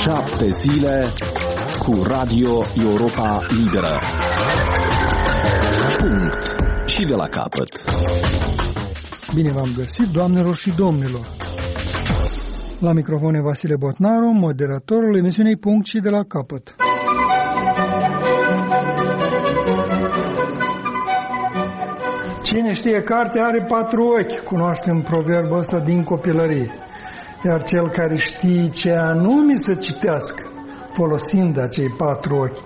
7 zile cu Radio Europa Liberă. Punct. Și de la capăt. Bine v-am găsit, doamnelor și domnilor. La microfon e Vasile Botnaru, moderatorul emisiunii Punct și de la capăt. Cine știe carte are 4 ochi, cunoaștem proverbul ăsta din copilărie. Iar cel care știe ce anume să citească, folosind acei 4 ochi,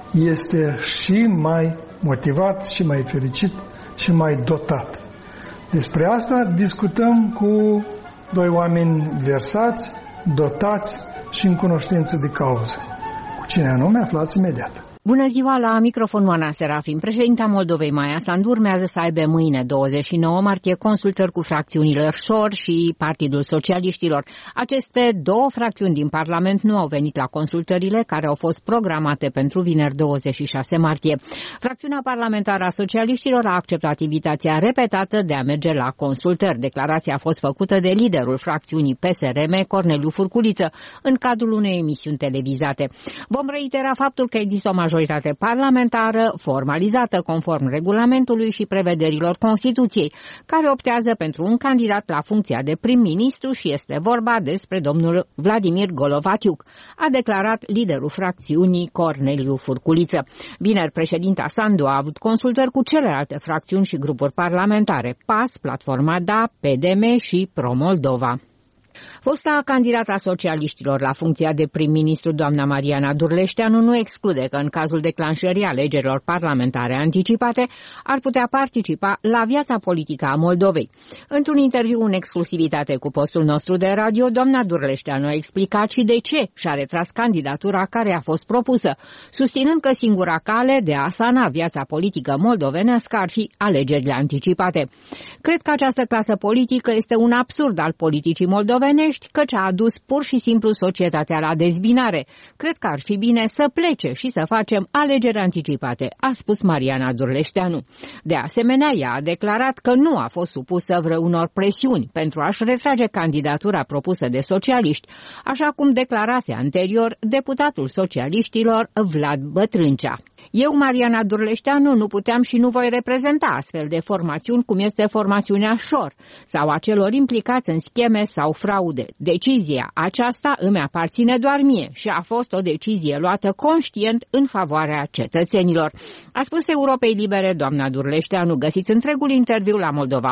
este și mai motivat, și mai fericit, și mai dotat. Despre asta discutăm cu 2 oameni versați, dotați și în cunoștință de cauză. Cu cine anume aflați imediat. Bună ziua, la microfon Oana Serafim. Președinta Moldovei, Maia Sandu, urmează să aibă mâine, 29 martie, consultări cu fracțiunile SOR și Partidul Socialiștilor. Aceste 2 fracțiuni din Parlament nu au venit la consultările care au fost programate pentru vineri 26 martie. Fracțiunea parlamentară a Socialiștilor a acceptat invitația repetată de a merge la consultări. Declarația a fost făcută de liderul fracțiunii PSRM, Corneliu Furculiță, în cadrul unei emisiuni televizate. Vom reitera faptul că există o majoritate parlamentară formalizată conform regulamentului și prevederilor Constituției, care optează pentru un candidat la funcția de prim-ministru și este vorba despre domnul Vladimir Golovaciuc, a declarat liderul fracțiunii Corneliu Furculiță. Vineri, președinta Sandu a avut consultări cu celelalte fracțiuni și grupuri parlamentare, PAS, Platforma DA, PDM și Pro-Moldova. Fosta candidată a socialiștilor la funcția de prim-ministru, doamna Mariana Durleșteanu, nu exclude că în cazul declanșării alegerilor parlamentare anticipate ar putea participa la viața politică a Moldovei. Într-un interviu în exclusivitate cu postul nostru de radio, doamna Durleșteanu a explicat și de ce și-a retras candidatura care a fost propusă, susținând că singura cale de a sana viața politică moldovenească ar fi alegerile anticipate. Cred că această clasă politică este un absurd al politicii moldovenești, căci a adus pur și simplu societatea la dezbinare. Cred că ar fi bine să plece și să facem alegeri anticipate, a spus Mariana Durleșteanu. De asemenea, ea a declarat că nu a fost supusă vreunor presiuni pentru a-și retrage candidatura propusă de socialiști, așa cum declarase anterior deputatul socialiștilor Vlad Bătrâncea. Eu, Mariana Durleșteanu, nu puteam și nu voi reprezenta astfel de formațiuni cum este formațiunea SOR sau a celor implicați în scheme sau fraude. Decizia aceasta îmi aparține doar mie și a fost o decizie luată conștient în favoarea cetățenilor. A spus Europei Libere doamna Durleșteanu. Găsiți întregul interviu la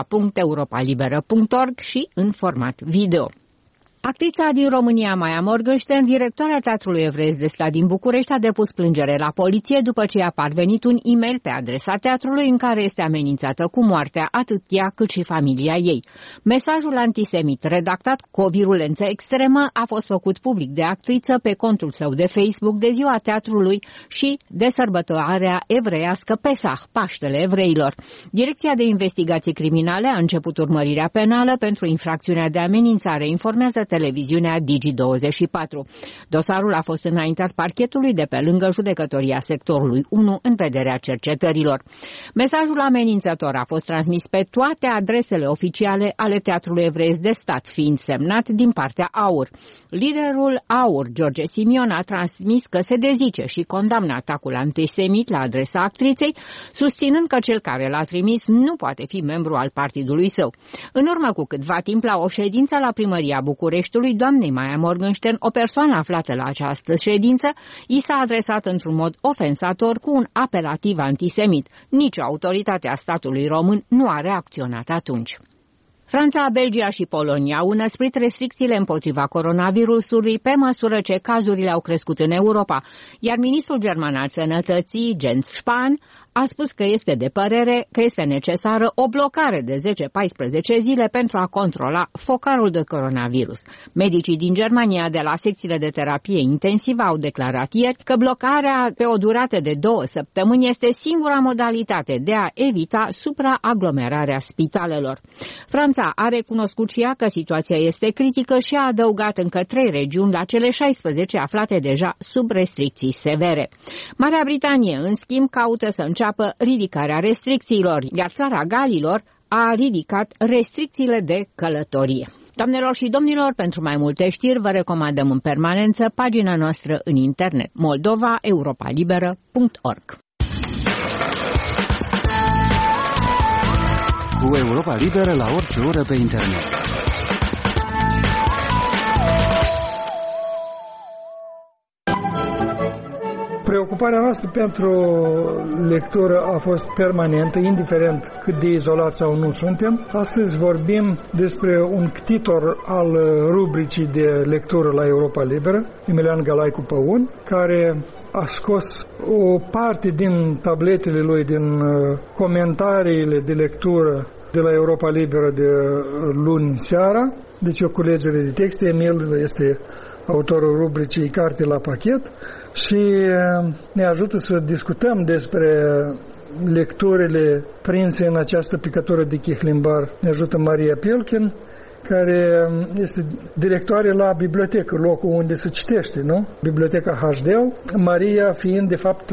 moldova.europalibera.org și în format video. Actrița din România, Maia Morgenstern, directoarea Teatrului Evreiesc de Stat din București, a depus plângere la poliție după ce i-a parvenit un e-mail pe adresa teatrului în care este amenințată cu moartea atât ea cât și familia ei. Mesajul antisemit, redactat cu o virulență extremă, a fost făcut public de actriță pe contul său de Facebook de ziua teatrului și de sărbătoarea evreiască Pesach, Paștele evreilor. Direcția de Investigații Criminale a început urmărirea penală pentru infracțiunea de amenințare, informează televiziunea Digi24. Dosarul a fost înaintat parchetului de pe lângă judecătoria sectorului 1 în vederea cercetărilor. Mesajul amenințător a fost transmis pe toate adresele oficiale ale Teatrului Evreiesc de Stat, fiind semnat din partea AUR. Liderul AUR, George Simion, a transmis că se dezice și condamnă atacul antisemit la adresa actriței, susținând că cel care l-a trimis nu poate fi membru al partidului său. În urmă cu câtva timp, la o ședință la Primăria Bucureștiului, doamnei Maia Morgenstern, o persoană aflată la această ședință, i s-a adresat într-un mod ofensator cu un apelativ antisemit. Nici autoritatea statului român nu a reacționat atunci. Franța, Belgia și Polonia au înăsprit restricțiile împotriva coronavirusului pe măsură ce cazurile au crescut în Europa, iar ministrul german al sănătății, Jens Spahn, a spus că este de părere că este necesară o blocare de 10-14 zile pentru a controla focarul de coronavirus. Medicii din Germania de la secțiile de terapie intensivă au declarat ieri că blocarea pe o durată de 2 săptămâni este singura modalitate de a evita supraaglomerarea spitalelor. Franța a recunoscut și ea că situația este critică și a adăugat încă 3 regiuni la cele 16 aflate deja sub restricții severe. Marea Britanie, în schimb, caută să înceapă ridicarea restricțiilor, iar țara Galilor a ridicat restricțiile de călătorie. Doamnelor și domnilor, pentru mai multe știri vă recomandăm în permanență pagina noastră în internet moldovaeuropalibera.org. Cu Europa Liberă la orice oră pe internet. Preocuparea noastră pentru lectură a fost permanentă, indiferent cât de izolați sau nu suntem. Astăzi vorbim despre un ctitor al rubricii de lectură la Europa Liberă, Emilian Galaicu Păun, care a scos o parte din tabletele lui, din comentariile de lectură de la Europa Liberă de luni seara. Deci o culegere de texte. Emil este autorul rubricii Carte la pachet și ne ajută să discutăm despre lecturile prinse în această picătură de chihlimbar. Ne ajută Maria Pelkin, care este directoare la bibliotecă, locul unde se citește, nu? Biblioteca Hașdeu. Maria fiind, de fapt,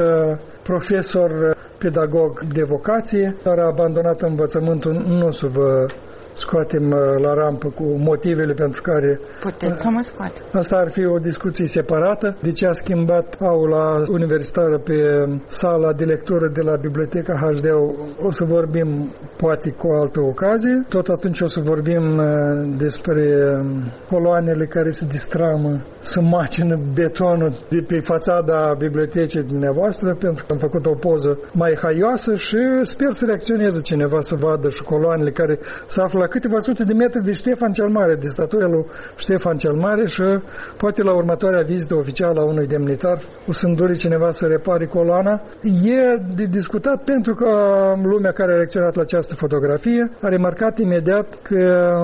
profesor pedagog de vocație, dar a abandonat învățământul. Nu să vă scoatem la rampă cu motivele pentru care... Puteți să mă scoate. Asta ar fi o discuție separată. De ce a schimbat aula universitară pe sala de lectură de la Biblioteca Hașdeu? O să vorbim poate cu o altă ocazie. Tot atunci o să vorbim despre coloanele care se distramă, să macină betonul de pe fațada bibliotecii dumneavoastră, pentru că am făcut o poză mai haioasă și sper să reacționeze cineva să vadă și coloanele care se află la câteva sute de metri de Ștefan cel Mare, de statuia lui Ștefan cel Mare, și poate la următoarea vizită oficială a unui demnitar o să îndure cineva să repare coloana. E de discutat pentru că lumea care a reacționat la această fotografie a remarcat imediat că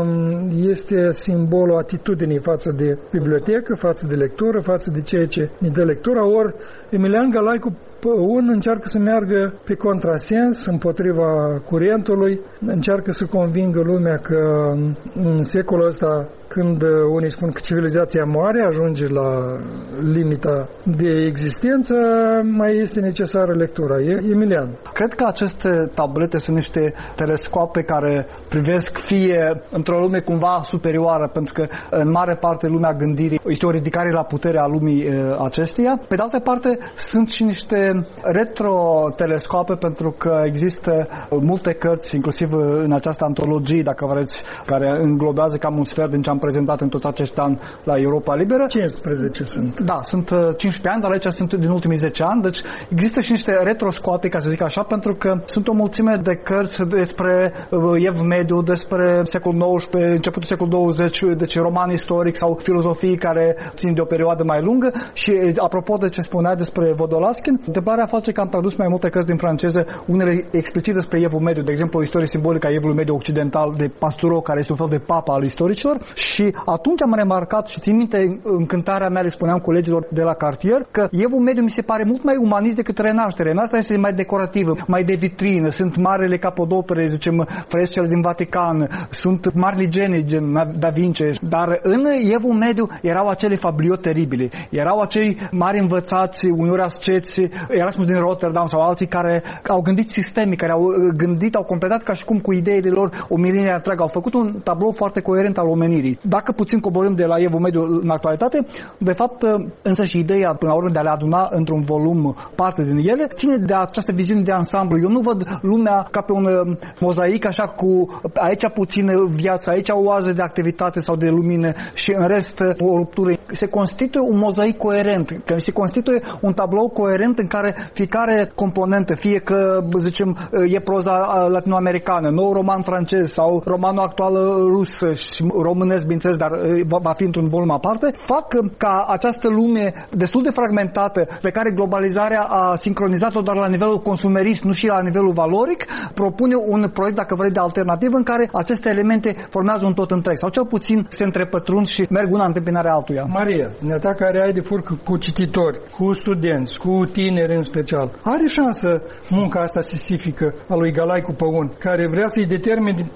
este simbolul atitudinii față de bibliotecă, față de lectură, față de ceea ce ne dă lectura. Ori Emilian Galaicu Păun încearcă să meargă pe contrasens, împotriva curentului, încearcă să convingă lumea că în secolul ăsta, când unii spun că civilizația moare, ajunge la limita de existență, mai este necesară lectura. Emilian. Cred că aceste tablete sunt niște telescoape care privesc fie într-o lume cumva superioară, pentru că în mare parte lumea gândirii este o ridicare la putere a lumii acesteia. Pe de altă parte, sunt și niște retro-telescoape, pentru că există multe cărți, inclusiv în această antologie, dacă vreți, care înglobează cam un sfert din ce am prezentat în toți acești ani la Europa Liberă. 15 sunt. Da, sunt 15 ani, dar aici sunt din ultimii 10 ani, deci există și niște retroscoate, ca să zic așa, pentru că sunt o mulțime de cărți despre Ev Mediu, despre secolul XIX, începutul secolul XX, deci roman istoric sau filozofii care țin de o perioadă mai lungă. Și apropo de ce spunea despre Vodolaskin, întrebarea face că am tradus mai multe cărți din franceză, unele explicit despre Evul Mediu, de exemplu o istorie simbolică a Evului Mediu Occidental de Pastoureau, care este un fel de papa al istoricilor. Și atunci am remarcat și țin minte încântarea mea, le spuneam colegilor de la cartier, că Evul Mediu mi se pare mult mai umanist decât Renașterea. Renașterea este mai decorativă, mai de vitrină, sunt marele capodopere, zicem, frescele din Vatican, sunt mari ligeni, gen Da Vinci, dar în Evul Mediu erau acele fabliau teribile, erau acei mari învățați, uneori asceți, Erasmus din Rotterdam sau alții care au gândit sistemic, care au gândit, au completat ca și cum cu ideile lor o milenire întreagă, au făcut un tablou foarte coerent al omenirii. Dacă puțin coborâm de la Evul Mediu în actualitate, de fapt, însă și ideea până la urmă de a le aduna într-un volum parte din ele, ține de această viziune de ansamblu. Eu nu văd lumea ca pe un mozaic, așa cu aici puțin viață, aici o oază de activitate sau de lumină și în rest o ruptură. Se constituie un mozaic coerent, că se constituie un tablou coerent în care fiecare componentă, fie că, zicem, e proza latinoamericană, nou roman francez sau romanul actual rus și românesc, bineînțeles, dar va fi într-un volum aparte, fac ca această lume destul de fragmentată, pe care globalizarea a sincronizat-o doar la nivelul consumerist, nu și la nivelul valoric, propune un proiect, dacă vrei, de alternativă în care aceste elemente formează un tot întreg, sau cel puțin se întrepătrund și merg una în întâmpinarea altuia. Maria, ta care ai de furcă cu cititori, cu studenți, cu tineri în special, are șansă munca asta sisifică a lui Galaicu Păun, care vrea să-i determine pe oameni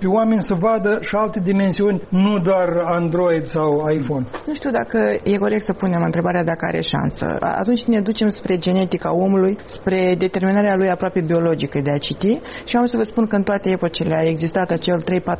să vadă și alte dimensiuni, nu doar Android sau iPhone. Nu știu dacă e corect să punem întrebarea dacă are șansă. Atunci ne ducem spre genetica omului, spre determinarea lui aproape biologică de a citi și am să vă spun că în toate epocile a existat acel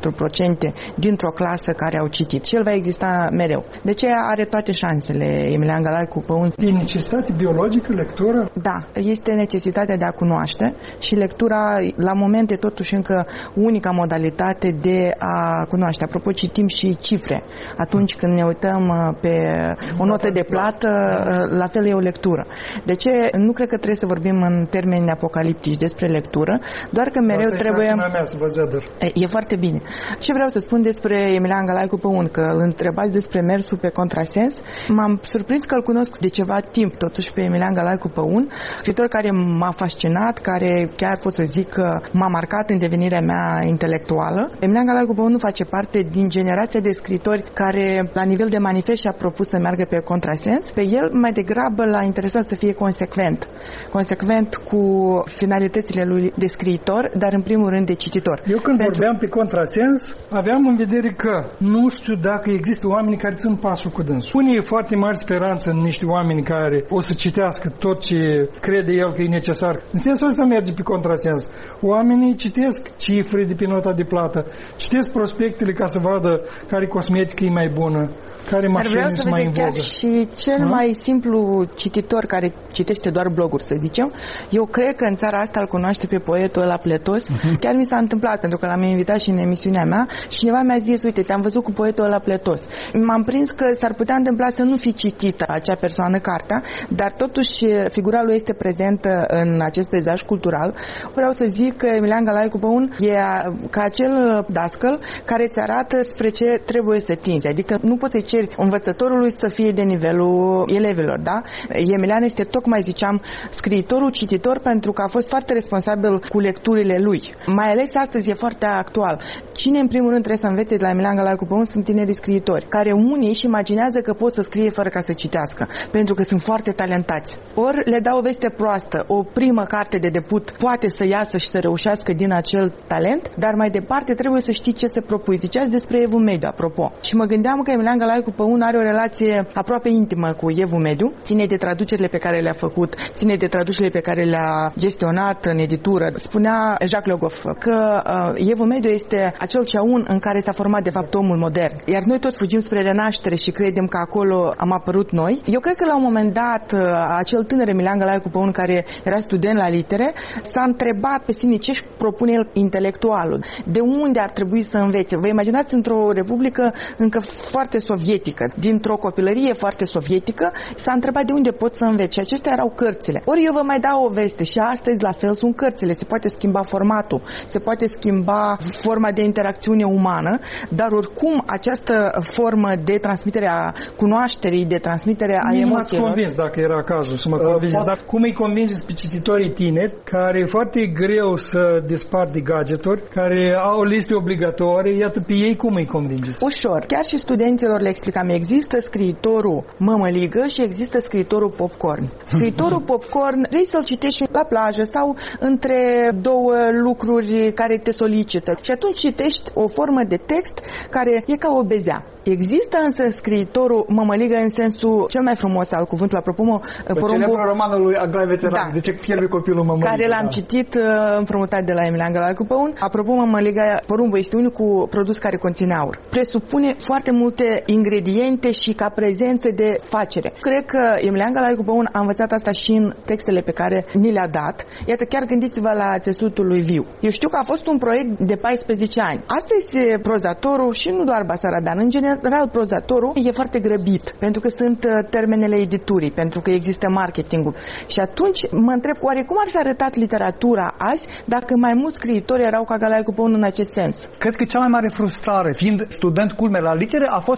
3-4% dintr-o clasă care au citit și el va exista mereu. De ce are toate șansele Emilian Galaicu Păun? E necesitate biologică lectura? Da, este necesitatea de a cunoaște și lectura la moment e totuși încă unica modalitate de a cunoaște. Apropo, citim și cifre. Atunci când ne uităm pe o notă de plată, la fel e o lectură. De ce? Nu cred că trebuie să vorbim în termeni apocaliptici despre lectură, doar că mereu asta trebuie... mea, să vă zădăr. E foarte bine. Ce vreau să spun despre Emilian Galaicu Păun, că îl întrebați despre mersul pe contrasens, m-am surprins că îl cunosc de ceva timp, totuși, pe Emilian Galaicu Păun, scriitor care m-a fascinat, care chiar pot să zic că m-a marcat în devenirea mea intelectuală. Emilian Galaicu Păun nu face parte din generația de scriitori care, la nivel de manifest, și-a propus să meargă pe contrasens. Pe el, mai degrabă, l-a interesat să fie consecvent. Consecvent cu finalitățile lui de scriitor, dar în primul rând de cititor. Eu când vorbeam pe contrasens, aveam în vedere că nu știu dacă există oameni care țin pasul cu dânsul. Unii e foarte mare speranță în niște oameni care o să citească tot ce crede el că e necesar. În sensul ăsta merge pe contrasens. Oamenii citesc cifre de pe nota de plată, citesc prospectele ca să vadă care cosmetică e mai bună, care mașini sunt mai în vogă. Chiar și cel mai simplu cititor care citește doar bloguri, să zicem, eu cred că în țara asta îl cunoaște pe poetul ăla Pletos. Chiar mi s-a întâmplat, pentru că l-am invitat și în emisiunea mea și cineva mi-a zis, uite, te-am văzut cu poetul ăla Pletos. M-am prins că s-ar putea întâmpla să nu fi citită acea persoană cartea, dar totuși figura lui este prezentă în acest peisaj cultural. Vreau să zic că Emilian Galaicu Păun e ca acel dascăl care îți arată spre ce trebuie să tinzi. Adică nu poți să-i ceri învățătorului să fie de nivelul elevilor, da? Emilian este, tocmai ziceam, scriitorul, cititor, pentru că a fost foarte responsabil cu lecturile lui. Mai ales astăzi e foarte actual. Cine în primul rând trebuie să învețe de la Emilian Galaicu Păun sunt tinerii scriitori, care unii își imaginează că pot să scrie fără ca să citească, pentru că sunt foarte talentați. Ori le dau o veste proastă. O primă carte de debut poate să iasă și să reușească din acel talent, dar mai departe trebuie să știi ce se propui. Ziceați despre Evul Mediu, apropo. Și mă gândeam că Emilian Galaicu Păun are o relație aproape intimă cu Evul Mediu, ține de traducerile pe care le-a făcut, ține de traducerile pe care le-a gestionat în editură. Spunea Jacques Le Goff că Evul Mediu este acel ceaun în care s-a format de fapt omul modern. Iar noi toți fugim spre renaștere și credem că acolo am apărut noi. Eu cred că la un moment dat acel tânăr Emilian Galaicu Păun, care era student la litere, s-a întrebat pe sine ce își propune el intelectualul, de unde ar trebui să învețe. Vă imaginați într-o republică încă foarte sovietică, dintr-o copilărie foarte sovietică, s-a întrebat de unde pot să învețe. Și acestea erau cărțile. Ori eu vă mai dau o veste și astăzi la fel sunt cărțile. Se poate schimba formatul, se poate schimba forma de interacțiune umană, dar oricum această formă de transmitere a cunoașterii, de transmitere a emoțiilor. Nu m-ați convins dacă era cazul să mă convingeți. Dar cum îi convingeți pe cititorii tineri, care e foarte greu să despart de gadgeturi, care au liste obligatorii, iată pe ei cum îi convingeți? Ușor. Chiar și studenților le explicam, există scriitorul mămăligă și există scriitorul popcorn. Scriitorul popcorn vrei să-l citești la plajă sau între două lucruri care te solicită. Și atunci citești o formă de text care e ca o bezea. Există însă scriitorul mămăligă în sensul cel mai frumos al cuvântului, apropo, Porumbul, romanul lui Aglae Veteran, de ce fierbe copilul mămăligă. Care l-am citit împrumutat de la Emilian Galaicu Păun. Apropo, mămăliga, porumbul este unicul produs care conține aur. Presupune foarte multe ingrediente și ca prezență de facere. Cred că Emilian Galaicu Păun a învățat asta și în textele pe care ni le-a dat. Iată, chiar gândiți-vă la Țesutul lui Viu. Eu știu că a fost un proiect de 14 ani. Astăzi prozatorul, și nu doar basarabean, în general prozatorul e foarte grăbit, pentru că sunt termenele editurii, pentru că există marketingul. Și atunci mă întreb, oare cum ar fi arătat literatura azi dacă mai mulți scriitori erau ca Galaicu Păun în acest sens? Cred că cea mai mare frustrare, fiind student culme la litere, a fost faptul că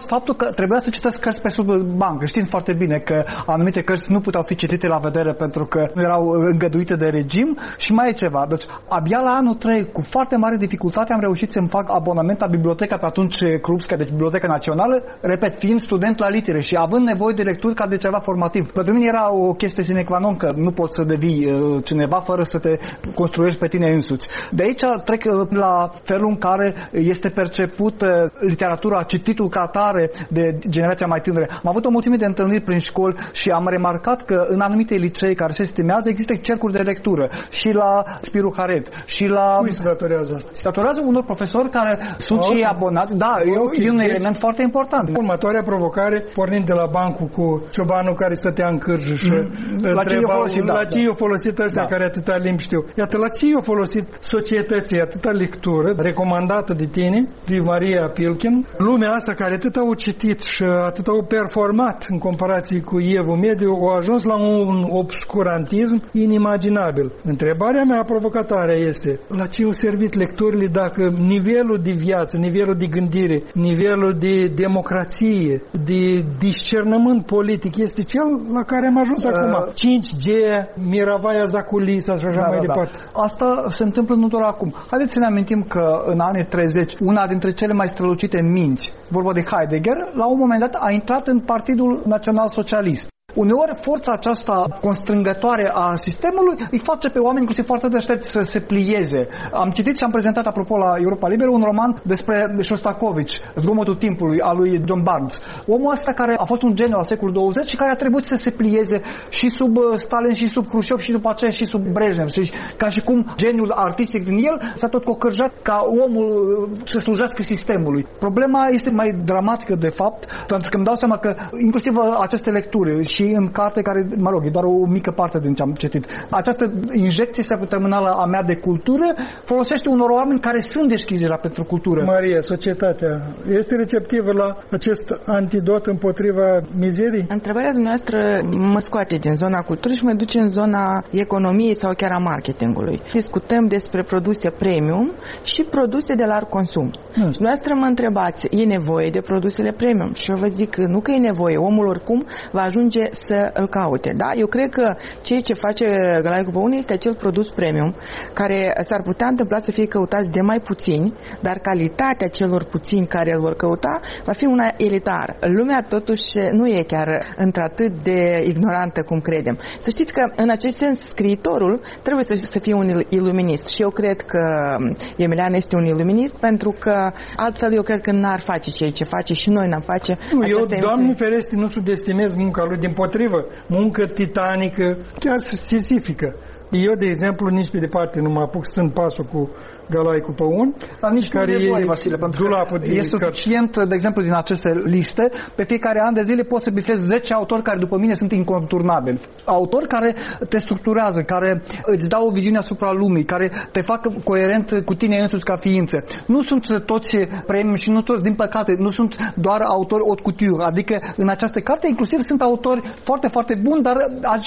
că trebuia să citesc cărți pe sub bancă, știind foarte bine că anumite cărți nu puteau fi citite la vedere pentru că nu erau îngăduite de regim și mai e ceva. Deci, abia la anul 3, cu foarte mare dificultate, am reușit să-mi fac abonament la biblioteca pe atunci Krupska, deci Biblioteca Națională, repet, fiind student la litere și având nevoie de lecturi ca de ceva formativ. Pentru mine era o chestie sine qua non, că nu poți să devii cineva fără să te construiești pe tine însuți. De aici trec la felul în care este percepută literatura, cititul ca atare de generația mai tânără. Am avut o mulțime de întâlniri prin școli și am remarcat că în anumite licee care se stimează există cercuri de lectură și la Spiru Haret și la... Cui se datorează asta? Se datorează unor profesori care sunt și abonați. Da, e un element foarte important. Următoarea provocare, pornind de la bancul cu ciobanul care stătea în cârjă și la ce i-a folosit, la ce i-a folosit ăștia care atâta limbi știu. Iată, la ce i-a folosit societății atâta lectură recomandată de tine, de Maria Pilkin, lumea asta care atât au citit și atât au performat în comparație cu Evul Mediu, au ajuns la un obscurantism inimaginabil. Întrebarea mea provocatoare este, la ce au servit lecturile dacă nivelul de viață, nivelul de gândire, nivelul de democrație, de discernământ politic este cel la care am ajuns acum. 5G, Miravaia Zaculisa și așa mai departe. Asta se întâmplă nu doar acum. Haideți să ne amintim că în anii 30, una dintre cele mai strălucite minți, vorba de Heidegger, la un moment dat a intrat în Partidul Național Socialist. Uneori forța aceasta constrângătoare a sistemului îi face pe oameni inclusiv foarte deștepți să se plieze. Am citit și am prezentat apropo la Europa Liberă un roman despre Shostakovich, Zgomotul timpului, al lui John Barnes. Omul ăsta care a fost un geniu al secolului 20 și care a trebuit să se plieze și sub Stalin și sub Khrushchev și după aceea și sub Brezhnev. Și ca și cum geniul artistic din el s-a tot cocârjat ca omul să slujească sistemului. Problema este mai dramatică de fapt, pentru că îmi dau seama că inclusiv aceste lecturi și în carte care, mă rog, e doar o mică parte din ce am citit. Această injecție săptămânală a mea de cultură folosește unor oameni care sunt deschiși deja pentru cultură. Maria, societatea este receptivă la acest antidot împotriva mizerii? Întrebarea dumneavoastră mă scoate din zona culturii și mă duce în zona economiei sau chiar a marketingului. Discutăm despre produse premium și produse de larg consum. Dumneavoastră mă întrebați, e nevoie de produsele premium? Și eu vă zic nu că e nevoie, omul oricum va ajunge să îl caute. Da? Eu cred că ceea ce face Gălaicu pe unii este acel produs premium care s-ar putea întâmpla să fie căutați de mai puțini, dar calitatea celor puțini care îl vor căuta va fi una elitară. Lumea totuși nu e chiar într-atât de ignorantă cum credem. Să știți că în acest sens scriitorul trebuie să fie un iluminist și eu cred că Emilian este un iluminist pentru că altfel eu cred că n-ar face ceea ce face și noi n-am face. Eu, Doamne ferește, nu subestimez munca lui, dimpotrivă, muncă titanică, chiar sizifică. Eu, de exemplu, nici pe departe nu mă apuc stând pasul cu Gălaicu pe un, dar nici care nu e nevoie, Vasile, pentru că e suficient, de exemplu, din aceste liste, pe fiecare an de zile poți să bifezi 10 autori care după mine sunt inconturnabili. Autori care te structurează, care îți dau o viziune asupra lumii, care te fac coerent cu tine însuți ca ființă. Nu sunt toți premium și nu toți, din păcate, nu sunt doar autori haute couture, adică în această carte inclusiv sunt autori foarte, foarte buni, dar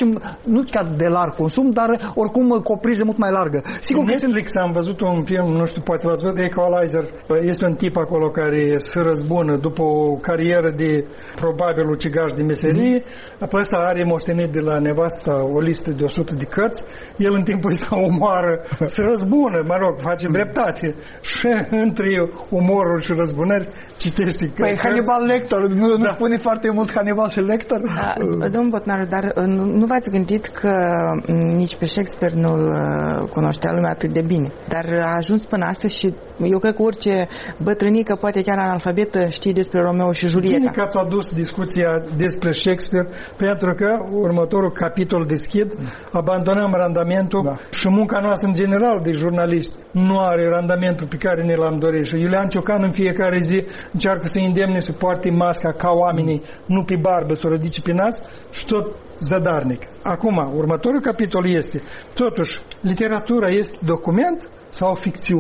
nu chiar de larg consum, dar oricum cu o priză mult mai largă. Sigur că Netflix am văzut un film, nu știu, poate l-ați văzut, Equalizer. Este un tip acolo care se răzbună după o carieră de probabil ucigaș de meserie. Apoi ăsta are moștenit de la nevasta o listă de 100 de cărți. El în timpul ăsta omoară, se răzbună, mă rog, face dreptate. Și între umorul și răzbunări citește cărți. Păi Hannibal Lecter, nu spune foarte mult Hannibal și Lecter? Domnul Botnaru, dar nu v-ați gândit că nici pe Shakespeare nu-l cunoștea lumea atât de bine. Dar a ajuns până astăzi și eu cred că orice bătrânică, poate chiar analfabetă, știe despre Romeo și Julieta. Bine că ați adus discuția despre Shakespeare, pentru că următorul capitol deschid, abandonăm randamentul și munca noastră în general de jurnaliști nu are randamentul pe care ne l-am dorit. Și Iulian Ciocan în fiecare zi încearcă să îndemne să poarte masca ca oamenii, nu pe barbă, să o ridice pe nas și tot zadarnic. Acum, următorul capitol este, totuși, literatura este document sau ficțiune?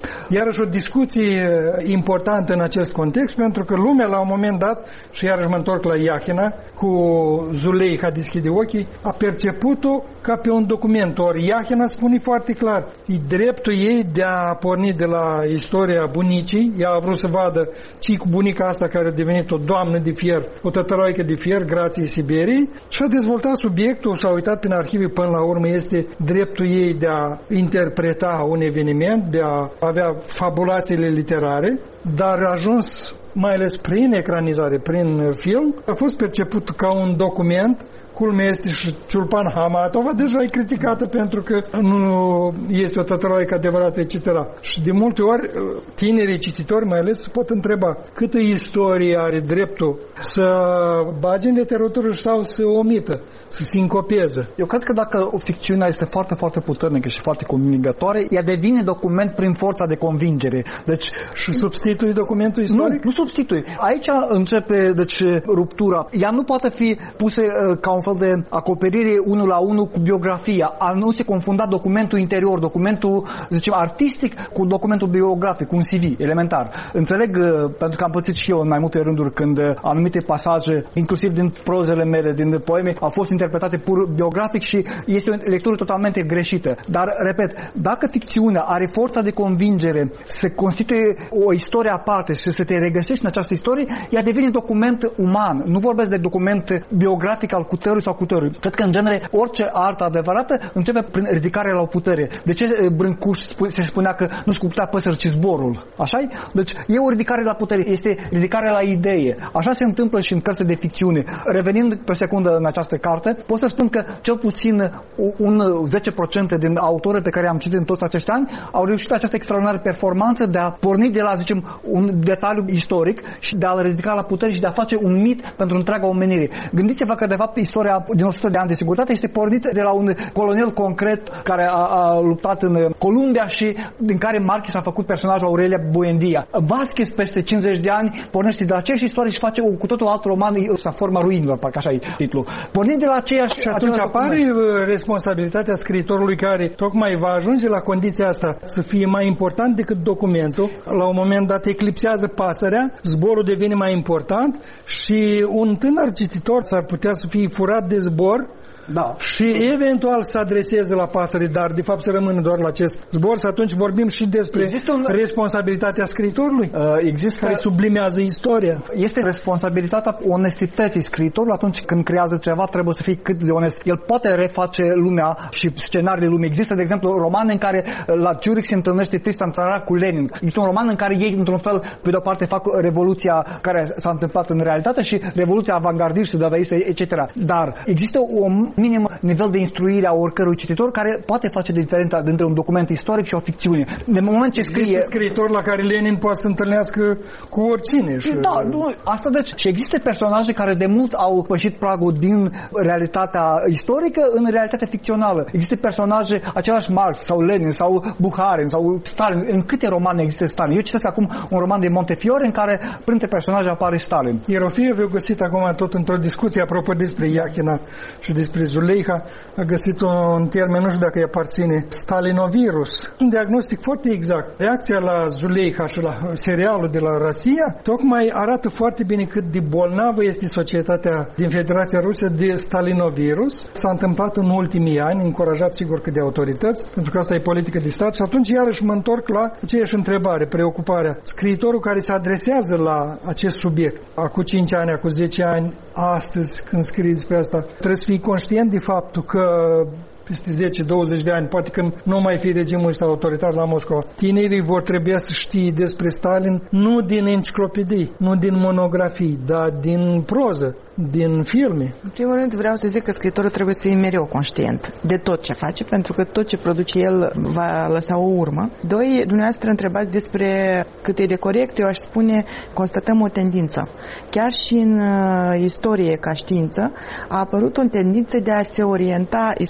Iarăși o discuție importantă în acest context, pentru că lumea la un moment dat, și iarăși mă întorc la Iahina, cu Zuleika deschide ochii, a perceput-o ca pe un document. Ori Iahina spune foarte clar, e dreptul ei de a porni de la istoria bunicii. Ea a vrut să vadă ce cu bunica asta care a devenit o doamnă de fier, o tătăroaică de fier grație Siberiei, și a dezvoltat subiectul, s-a uitat prin arhive, până la urmă este dreptul ei de a interpreta un eveniment, de a avea fabulațiile literare, dar a ajuns, mai ales prin ecranizare, prin film, a fost perceput ca un document. Culmea este și Ciulpan Hamatova deja e criticată pentru că nu este o tătăroaică adevărată, etc. Și de multe ori tinerii cititori mai ales se pot întreba câtă istorie are dreptul să bage în literatură sau să omită, să sincopeze. Eu cred că dacă o ficțiune este foarte, foarte puternică și foarte convingătoare, ea devine document prin forța de convingere. Deci, și substitui documentul istoric? Nu substitui. Aici începe ruptura. Ea nu poate fi pusă ca un fel de acoperire unul la unul cu biografia. A nu se confunda documentul interior, documentul, zicem, artistic cu documentul biografic, cu un CV, elementar. Înțeleg, pentru că am pățit și eu în mai multe rânduri când anumite pasaje, inclusiv din prozele mele, din poeme, au fost interpretate pur biografic și este o lectură totalmente greșită. Dar, repet, dacă ficțiunea are forța de convingere să constituie o istorie aparte și să te regăsești în această istorie, ea devine document uman. Nu vorbesc de document biografic al cutărului sau cutărului. Cred că, în genere, orice artă adevărată începe prin ridicare la o putere. De ce Brâncuș se spunea că nu sculptea păsări, ci zborul? Așa-i? Deci e o ridicare la putere, este ridicare la idee. Așa se întâmplă și în cărțile de ficțiune. Revenind pe o secundă în această carte, pot să spun că cel puțin un 10% din autorii pe care am citit în toți acești ani au reușit această extraordinară performanță de a porni de la, zicem, un detaliu istoric și de a-l ridica la putere și de a face un mit pentru întreaga omenire. Gândiți-vă că, de fapt, istoria din 100 de ani de securitate este pornită de la un colonel concret care a luptat în Columbia și din care Marquez a făcut personajul Aurelia Buendia. Vasquez, peste 50 de ani, pornește de la aceeași istorie și face cu totul alt roman, sa Forma ruinilor, parcă așa e titlul. Pornind de la aceeași... Și atunci apare responsabilitatea scriitorului care tocmai va ajunge la condiția asta să fie mai important decât documentul. La un moment dat eclipsează pasărea, zborul devine mai important și un tânăr cititor s-ar putea să fie furat de zbor, da, și eventual să adreseze la pasăre, dar de fapt să rămână doar la acest zbor. Și atunci vorbim și despre responsabilitatea scriitorului, care sublimează istoria. Este responsabilitatea onestității scriitorului. Atunci când creează ceva, trebuie să fie cât de onest. El poate reface lumea și scenariile lumii. Există, de exemplu, romane în care la Zurich se întâlnește Tristan Tzara cu Lenin. Există un roman în care ei, într-un fel, pe de o parte, fac revoluția care s-a întâmplat în realitate și revoluția avangardistă, dadaistă, etc. Dar există o minim nivel de instruire a oricărui cititor care poate face diferența dintre un document istoric și o ficțiune. De moment ce scrie... Există scriitor la care Lenin poate să întâlnească cu oricine. Și... Da, nu, asta deci. Și există personaje care de mult au pășit pragul din realitatea istorică în realitatea ficțională. Există personaje, același Marx sau Lenin sau Bukharin sau Stalin. În câte romane există Stalin? Eu citesc acum un roman de Montefiore în care printre personaje apare Stalin. Ierofiev a găsit acum tot într-o discuție apropo despre Iachina și despre Zuleika, a găsit un termen, nu știu dacă îi aparține, stalinovirus. Un diagnostic foarte exact. Reacția la Zuleika și la serialul de la Rusia tocmai arată foarte bine cât de bolnavă este societatea din Federația Rusă de stalinovirus. S-a întâmplat în ultimii ani, încurajat sigur că de autorități, pentru că asta e politică de stat. Și atunci iarăși mă întorc la aceeași întrebare, preocuparea. Scriitorul care se adresează la acest subiect, acum 5 ani, acum 10 ani, astăzi, când scrii despre asta, trebuie să fii conștient de faptul că peste 10-20 de ani, poate când nu mai fi regimul ăsta autoritar la Moscova, tinerii vor trebui să știe despre Stalin nu din enciclopedii, nu din monografii, dar din proză, din filme. În primul rând vreau să zic că scriitorul trebuie să fie mereu conștient de tot ce face, pentru că tot ce produce el va lăsa o urmă. Doi, dumneavoastră întrebați despre cât e de corect, eu aș spune, constatăm o tendință. Chiar și în istorie ca știință a apărut o tendință de a se orienta istoricii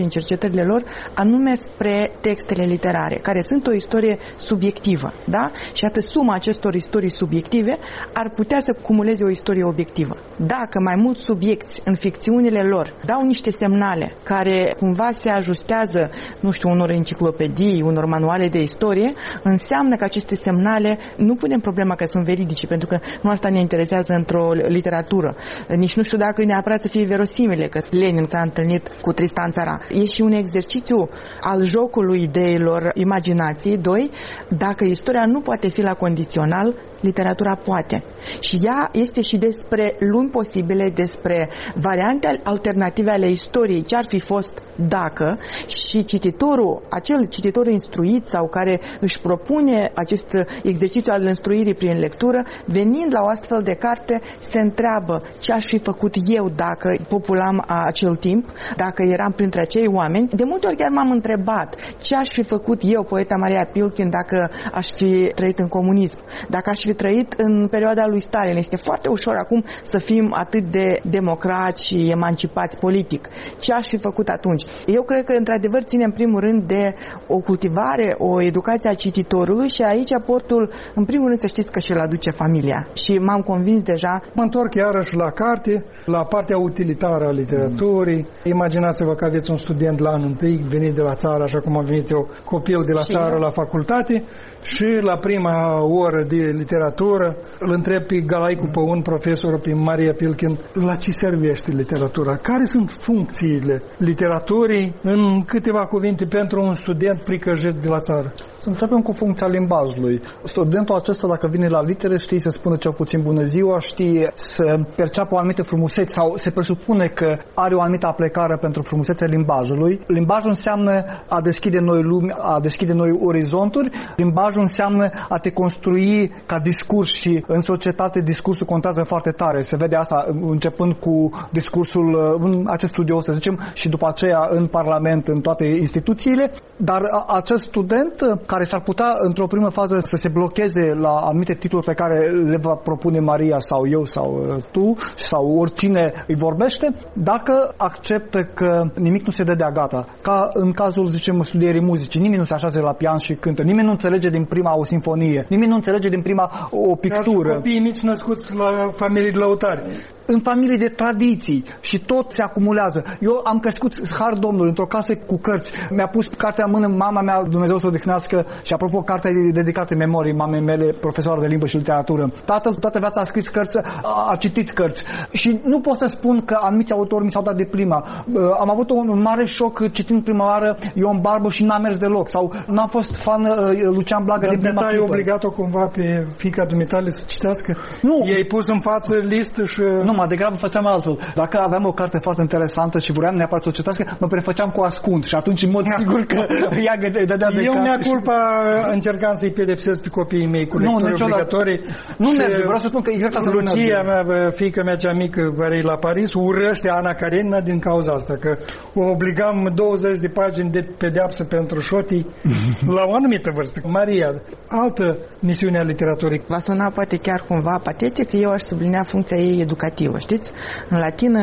în cercetările lor, anume spre textele literare, care sunt o istorie subiectivă, da? Și atât suma acestor istorii subiective ar putea să cumuleze o istorie obiectivă. Dacă mai mulți subiecti în ficțiunile lor dau niște semnale care cumva se ajustează, nu știu, unor enciclopedii, unor manuale de istorie, înseamnă că aceste semnale nu punem problema că sunt veridice, pentru că nu asta ne interesează într-o literatură. Nici nu știu dacă neapărat să fie verosimile, că Lenin s-a întâlnit cu Tristan Țara. E și un exercițiu al jocului ideilor imaginației. 2. Dacă istoria nu poate fi la condițional, literatura poate. Și ea este și despre lumi posibile, despre variante alternative ale istoriei, ce ar fi fost dacă, și cititorul, acel cititor instruit sau care își propune acest exercițiu al instruirii prin lectură, venind la o astfel de carte, se întreabă ce aș fi făcut eu dacă populam acel timp, dacă eram printre acei oameni. De multe ori chiar m-am întrebat ce aș fi făcut eu, poeta Maria Pilkin, dacă aș fi trăit în comunism, dacă aș fi trăit în perioada lui Stalin. Este foarte ușor acum să fim atât de democrați și emancipați politic. Ce aș fi făcut atunci? Eu cred că într-adevăr ține în primul rând de o cultivare, o educație a cititorului și aici aportul, în primul rând, să știți că și-l aduce familia. Și m-am convins deja. Mă întorc iarăși la carte, la partea utilitară a literaturii. Imaginați-vă că aveți un student la anul întâi, venit de la țară, așa cum am venit eu, copil de la țară la facultate, și la prima oră de literatură îl întreb pe Galaicu Păun, profesorul, pe Maria Pilkin, la ce servește literatura? Care sunt funcțiile literaturii, în câteva cuvinte, pentru un student pricăjit de la țară? Să începem cu funcția limbajului. Studentul acesta, dacă vine la litere, știe să spună cel puțin bună ziua, știe să perceapă o anumită frumusețe sau se presupune că are o anumită aplecare pentru frumusețea limbajului. Limbajul înseamnă a deschide noi lumi, a deschide noi orizonturi. Limbajul înseamnă a te construi ca discurs și în societate discursul contează foarte tare. Se vede asta începând cu discursul în acest studio, să zicem, și după aceea în Parlament, în toate instituțiile. Dar acest student care s-ar putea într-o primă fază să se blocheze la anumite titluri pe care le va propune Maria sau eu sau tu sau oricine îi vorbește, dacă acceptă că nimic nu se dă de-a gata, ca în cazul, zicem, studierii muzicii, nimeni nu se așează la pian și cântă, nimeni nu înțelege din prima o sinfonie, nimeni nu înțelege din prima o pictură. Copiii mici născuți la familii de lăutari. În familii de tradiții și tot se acumulează. Eu am crescut, har Domnului, într-o casă cu cărți. Mi-a pus cartea în mână mama mea, Dumnezeu să o odihnească, și apropo, cartea e dedicată memoriei mamei mele, profesoară de limbă și literatură. Tatăl toată viața a scris cărți, a citit cărți. Și nu pot să spun că anumiți autori mi s-au dat de prima. Am avut un mare șoc citind prima oară Ion Barbă și n-a mers deloc. Sau n-am fost fan Lucian Blaga din prima clipă. Dar ai obligat-o cumva pe fiica dumitale să citească? Nu. I-ai pus în față listă și... Nu, mai degrabă făceam altfel. Dacă aveam o carte foarte interesantă și vreau neapărat să o citească, mă prefăceam cu ascund și atunci în mod sigur că ea dădea de eu carte. mi-a culpa încercam să-i pedepsesc pe copiii mei cu lecturi obligatorii. Nu merge, vreau să spun că exact asta Lucia mea, fiica mea cea mică, care e la Paris, urăște Ana Karenina din cauza asta, că o obligam 20 de pagini de pedeapsă pentru șotii la o anumită vârstă. Maria, altă misiune a literaturii. Va suna poate chiar cumva patetic, eu aș sublinea funcția ei educativă, știți? În latină,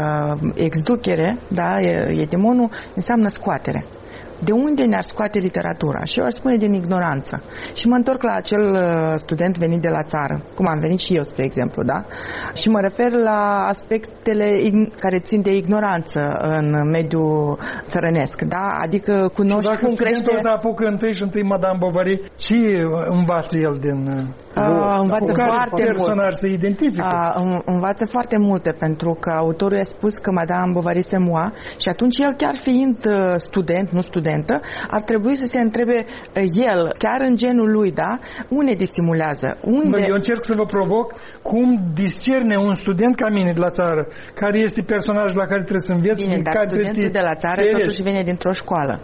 exducere, da, etemonul, înseamnă scoatere. De unde ne-ar scoate literatura? Și eu aș spune din ignoranță. Și mă întorc la acel student venit de la țară, cum am venit și eu, spre exemplu, da? Și mă refer la aspectele care țin de ignoranță în mediul țărănesc, da? Adică cunoști cum crește... Dacă studentul ăsta apucă întâi și întâi Madame Bovary, ce învață el din... învață foarte personaj se identifică? Învață foarte multe, pentru că autorul a spus că Madame Bovary se moa și atunci el, chiar fiind student, nu studentă, ar trebui să se întrebe el, chiar în genul lui, da, unde disimulează? Unde... Eu încerc să vă provoc cum discerne un student ca mine de la țară, care este personajul la care trebuie să înveți. Bine, dar studentul de la țară totuși vine dintr-o școală.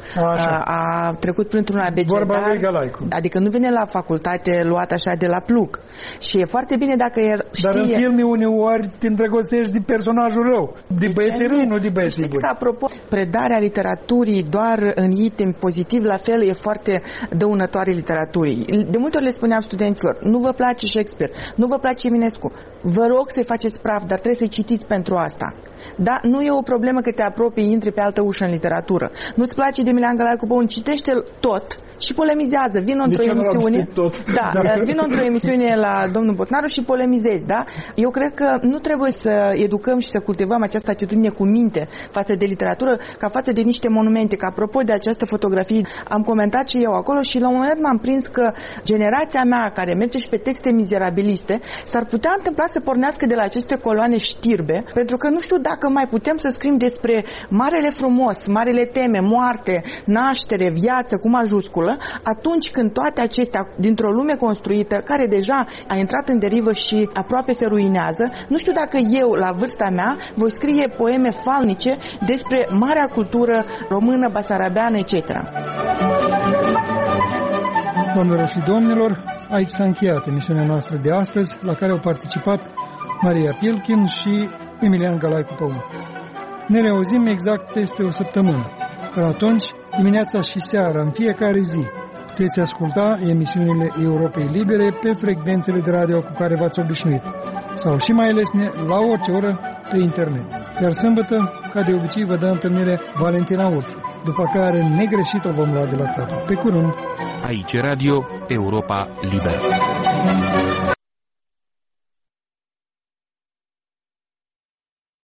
A trecut printr-un abecedar, adică nu vine la facultate luat așa de la plug. Și e foarte bine dacă el știe... Dar în filme uneori te îndrăgostești de personajul rău, de băieții răi, nu de băieții buni. Știți că, apropo, predarea literaturii doar în item pozitiv, la fel e foarte dăunătoare literaturii. De multe ori le spuneam studenților, nu vă place Shakespeare, nu vă place Eminescu, vă rog să-i faceți praf, dar trebuie să-i citiți pentru asta. Da, nu e o problemă că te apropii, intri pe altă ușă în literatură. Nu-ți place de Emilian Galae cu Păun, citește-l tot și polemizează. Vino într-o emisiune. Vino într-o emisiune la domnul Botnaru și polemizezi, da? Eu cred că nu trebuie să educăm și să cultivăm această atitudine cu minte față de literatură, ca față de niște monumente. Că apropo de această fotografie, am comentat și eu acolo și la un moment m-am prins că generația mea care merge și pe texte mizerabiliste s-ar putea întâmpla să pornească de la aceste coloane știrbe, pentru că nu știu dacă mai putem să scriem despre marele frumos, marele teme, moarte, naștere, viață cu majusculă, atunci când toate acestea, dintr-o lume construită, care deja a intrat în derivă și aproape se ruinează, nu știu dacă eu, la vârsta mea, voi scrie poeme falnice despre marea cultură română, basarabeană, etc. Doamnelor și domnilor, aici s-a încheiat emisiunea noastră de astăzi, la care au participat Maria Pilkin și Emilian Galae cu Păun. Ne reauzim exact peste o săptămână. Până atunci, dimineața și seara, în fiecare zi, puteți asculta emisiunile Europei Libere pe frecvențele de radio cu care v-ați obișnuit, sau și mai ales la orice oră pe internet. Iar sâmbătă, ca de obicei, vă dă întâlnire Valentina Ursu, după care negreșit o vom lua de la capăt. Pe curând! Aici Radio Europa Liberă.